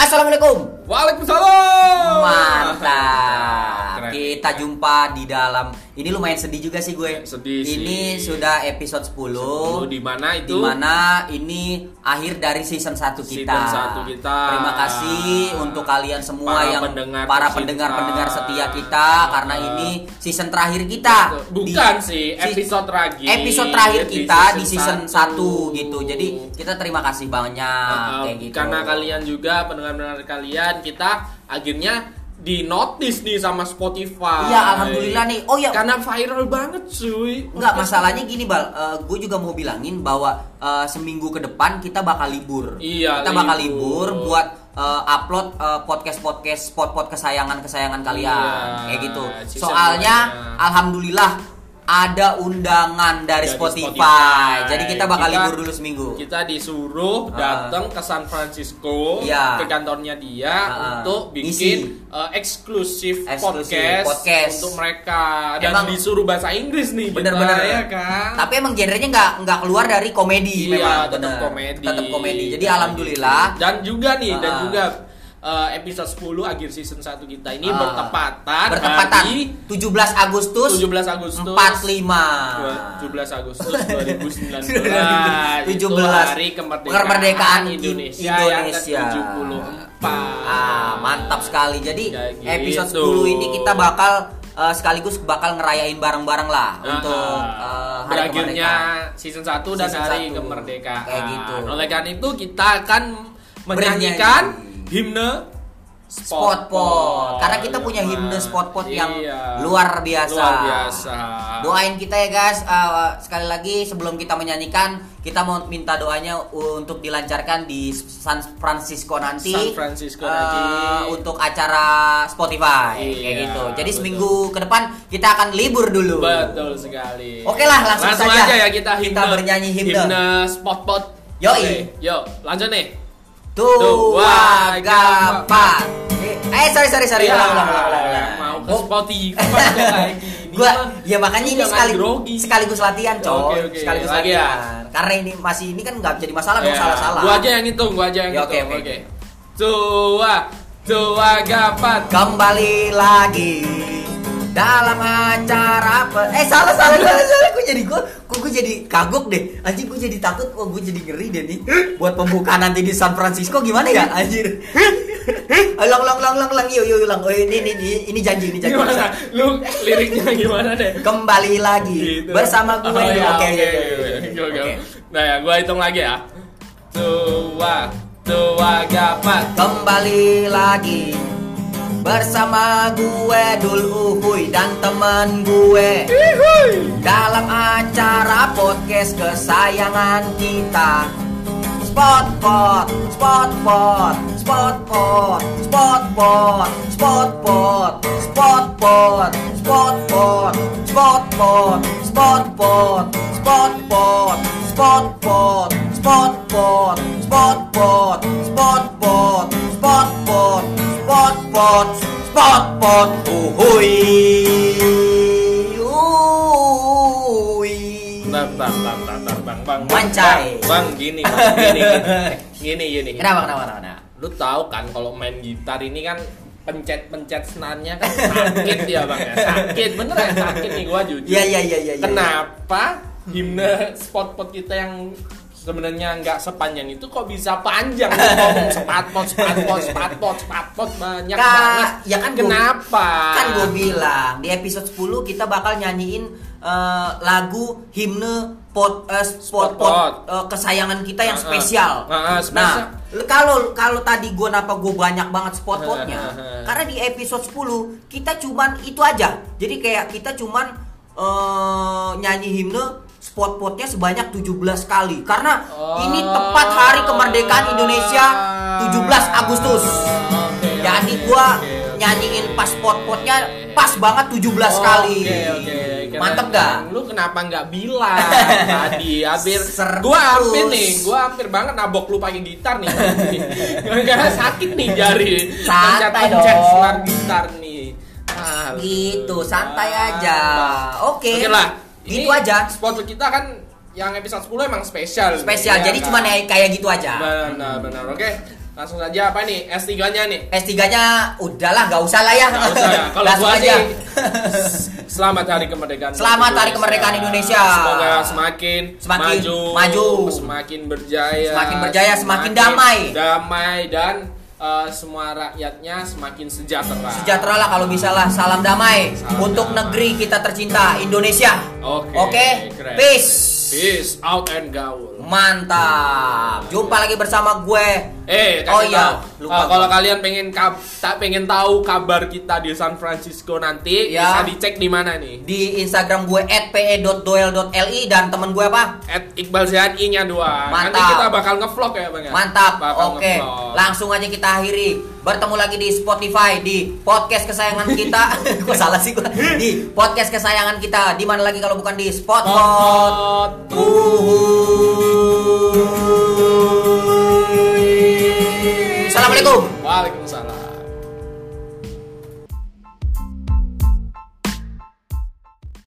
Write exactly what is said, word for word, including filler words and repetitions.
Assalamualaikum. Waalaikumsalam. Mantap. Keren. Kita jumpa di dalam. Ini lumayan sedih juga sih gue. Sedih sih. Ini sudah episode sepuluh. Di mana itu? Di mana ini akhir dari season satu kita. Season satu kita. Terima kasih untuk kalian semua Para yang pendengar para tercinta. pendengar-pendengar setia kita karena ini season terakhir kita. Bukan Di- sih, si- episode terakhir. Episode terakhir Di kita di season season satu. satu gitu. Jadi kita terima kasih banyak Uh, kayak gitu. Karena kalian juga pendengar-pendengar kalian, kita akhirnya di notice nih sama Spotify. Iya, alhamdulillah nih. Oh ya, Karena viral banget cuy. enggak, masalahnya gini Bal, uh, gue juga mau bilangin bahwa uh, seminggu ke depan kita bakal libur. Iya, kita bakal libur. libur buat uh, upload uh, podcast-podcast spot-spot kesayangan-kesayangan kalian. Iya, Kayak gitu. season Soalnya dua-nya. alhamdulillah ada undangan dari Dari Spotify. Spotify. Jadi kita bakal Kita- libur dulu seminggu. Kita disuruh datang ke San Francisco, Iya. ke kantornya dia Ah, untuk ngisi. bikin uh, eksklusif Eksklusif podcast, podcast. untuk mereka, dan Emang- disuruh bahasa Inggris nih. Bener-bener kita, ya kan. Tapi emang genrenya nggak nggak keluar dari komedi. Iya, memang tetap bener. komedi. Tetap komedi. Jadi alhamdulillah. Dan juga nih, dan Ah. juga uh, episode sepuluh akhir season satu kita ini Ah. bertepatan bertepatan hari tujuh belas Agustus tujuh belas Agustus empat puluh lima tujuh belas Agustus dua ribu sembilan belas tujuh itu belas hari kemerdekaan, kemerdekaan Indonesia, Indonesia. yang ke tujuh puluh empat. Ah, mantap sekali. Jadi Ya, gitu. episode sepuluh ini kita bakal uh, sekaligus bakal ngerayain bareng-bareng lah Ah, untuk uh, hari berakhirnya kemerdekaan. season satu dan Season hari satu. kemerdekaan. Kayak gitu. Oleh karena itu kita akan menyanyikan himne Spot-pot. Karena kita punya himne spot-pot yang Iya. luar biasa. Luar biasa. Doain kita ya guys. Uh, sekali lagi sebelum kita menyanyikan, kita mau minta doanya untuk dilancarkan di San Francisco nanti. San Francisco uh, nanti. untuk acara Spotify Iya, kayak gitu. Jadi betul. seminggu ke depan kita akan libur dulu. Betul sekali. Oke lah, langsung, langsung saja. aja ya kita himne. Kita bernyanyi himne. Himne spot-pot. Yoi. Oke, yuk, lanjut nih. Tua gapat. Eh, sorry sorry sorry. Ya, Ulang, ulang, ulang, ulang, ulang. mau ke Oh, Spotify kayak gini. gua ya makanya ini Jangan sekali, grogi. sekaligus latihan coy. Oke, oke. Sekaligus Lagi latihan. ya? Karena ini masih ini kan nggak jadi masalah dong Ya, salah-salah. Gua aja yang hitung, gua aja yang Ya, oke, hitung. oke. Oke. Tua, tua gapat. Kembali lagi dalam acara apa? Eh salah salah salah salah. Gue jadi gue, gue, gue jadi kagok deh. Anjing gue jadi takut. Wah gue jadi ngeri deh nih. Buat pembukaan nanti di San Francisco gimana ya? Anjir. Ulang ulang ulang ulang ulang. Yuk yuk ulang. Oh ini ini ini, ini janji ini janji. Gimana? Lu liriknya gimana deh? Kembali lagi Gitu. bersama gue. Oh, ya, Oke oke, oke oke, oke. oke, oke. Oke. Nah ya, gua hitung lagi ya. Tua, tua gapat. Kembali lagi bersama gue Dul Uhuy dan teman gue dalam acara podcast kesayangan kita. Spot-pot, spot-pot, spot-pot, spot-pot, spot-pot, spot-pot, spot-pot, spot-pot, spot-pot, spot-pot, spot-pot, spot-pot, spot-pot, spot-pot, spot-pot, spot-pot, spot-pot, uhuy, uhuy. Bentar, bentar, bentar, bentar, bentar, bang, bang, Wancai. bang, bang, gini, bang, gini, gini, gini, gini. Kenapa kenapa kenapa? kenapa? Lu tahu kan kalau main gitar ini kan pencet-pencet senarnya kan sakit ya bang ya, sakit beneran sakit nih gua jujur. Iya iya iya iya. iya. Kenapa himne spot-pot kita yang sebenarnya nggak sepanjang itu kok bisa panjang? Lu ngomong spot-pot, spot-pot, spot-pot, spot-pot banyak Kak, banget. ya kan gua- Kenapa? Kan gue bilang di episode sepuluh kita bakal nyanyiin eh, lagu himne pot eh, spot pot Spot-pot. eh, kesayangan kita yang Ah, ah. spesial. Ah, ah, spesial. Nah, kalau kalau tadi gue napa gue banyak banget spot-potnya, karena di episode sepuluh kita cuman itu aja. Jadi kayak kita cuman eh, nyanyi himne spot-potnya sebanyak tujuh belas kali karena Oh. ini tepat hari kemerdekaan Indonesia tujuh belas Agustus. Oke, Jadi oke, gua oke, oke. nyanyiin pas spot-potnya pas banget tujuh belas kali. Oke oke. Keren. Mantep gak? Lu kenapa nggak bilang tadi? Hampir Sertus. gua hampir nih, gua hampir banget nabok lu pakai gitar nih. Karena sakit nih jari. Santai Pencet-pencet dong. senar gitar nih. Ah, Gitu, santai aja. Oke. Oke lah. Gitu Ini aja. Spot kita kan yang episode sepuluh emang spesial. Spesial. Ya Jadi kan? cuma kayak gitu aja. Benar, benar. Oke. Langsung saja apa nih? S tiga-nya nih. S tiga-nya udahlah, nggak usah lah ya. Nggak usah ya. Kalau Langsung gua aja. sih Selamat Hari Kemerdekaan. Selamat Hari Kemerdekaan Indonesia. Semoga semakin, Semakin maju, maju. semakin berjaya, Semakin berjaya, semakin damai. damai dan uh, semua rakyatnya semakin sejahtera. Sejahtera lah kalau bisa lah. Salam damai Salam untuk damai. negeri kita tercinta Indonesia. Oke. Oke. Keren. Peace. Peace out and gaul. Mantap. Jumpa lagi bersama gue. Eh, Oh kasih iya, tahu. lupa Uh, kalau gua. kalian pengen kab tak pengen tahu kabar kita di San Francisco nanti, Ya. bisa dicek di mana nih? Di Instagram gue et pe dot doel dot li dan temen gue apa? At Iqbal Sehat I-nya dua. Nanti Mantap. kita bakal ngevlog ya, Bang ya. Mantap. Bakal Oke. ngevlog. Langsung aja kita akhiri. Bertemu lagi di Spotify di podcast kesayangan kita. Kok salah sih gue? Di podcast kesayangan kita. Di mana lagi kalau bukan di Spotpot. Hot. Assalamualaikum. Waalaikumsalam.